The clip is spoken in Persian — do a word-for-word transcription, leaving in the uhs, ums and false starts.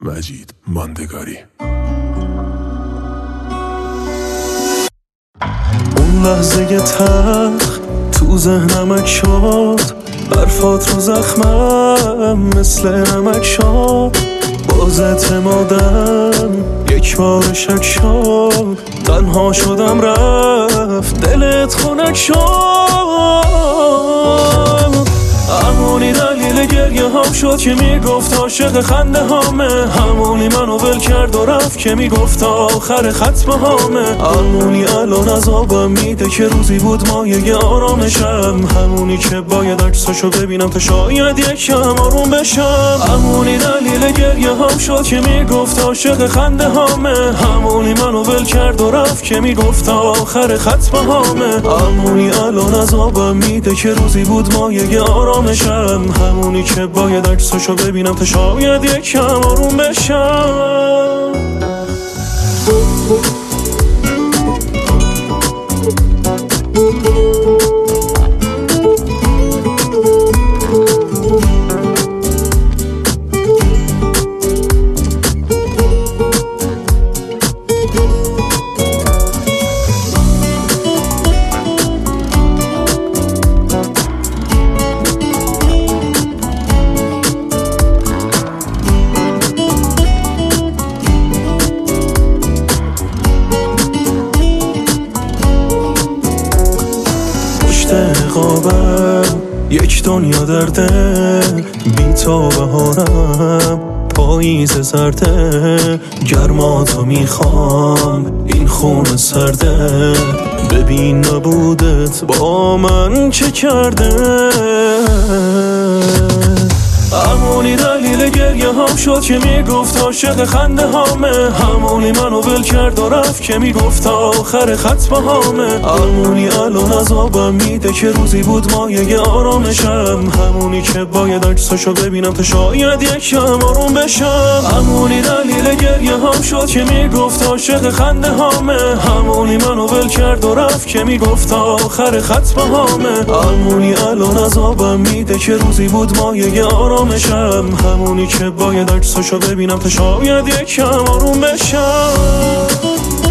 مجید ماندگاری. اون لحظه تلخ تو ذهنم شد، حرفات رو زخمم مثل نمک شد. باز اعتمادم یک بار شک شد، تنها شدم رفت دلت خنک شد. همونی دلیل گریه هم شد که میگفت عاشق خنده هامه، همونی منو ول کرد و رفت که میگفت آخر ختم هامه. همونی الان عذابم میده که روزی بود مایه آرامشم، همونی که باید عکساشو ببینم تا شاید یکم آروم بشم. همونی دلیل گریه هم شد که میگفت عاشق خنده هامه، همونی منو ول کرد و رفت که میگفت آخر ختم هامه. همونی الان عذابم میده که روزی بود مایه آرامشم، همونی که باید عکساشو ببینم تا شاید یکم آروم بشم. یک دنیا در دل بی تو بهارم، پاییز سرده گرماتو میخوام، این خون سرده ببین نبودت با من چه کرده. همونی دلیل گریه هم شد که میگفت عاشق خنده هامه، همونی منو ول کرد و رفت که میگفت آخر ختم هامه. همونی الان عذابم میده که روزی بود مایه آرامشم، همونی که باید عکساشو ببینم تا شاید یکم آروم بشم. همونی دلیل گریه هم شد که میگفت عاشق خنده هامه، همونی منو ول کرد و رفت که میگفت آخر ختم هامه. همونی الان عذابم میده که روزی بود مایه آرامشم، همونی که باید عکساشو ببینم تا شاید یکم آروم بشم.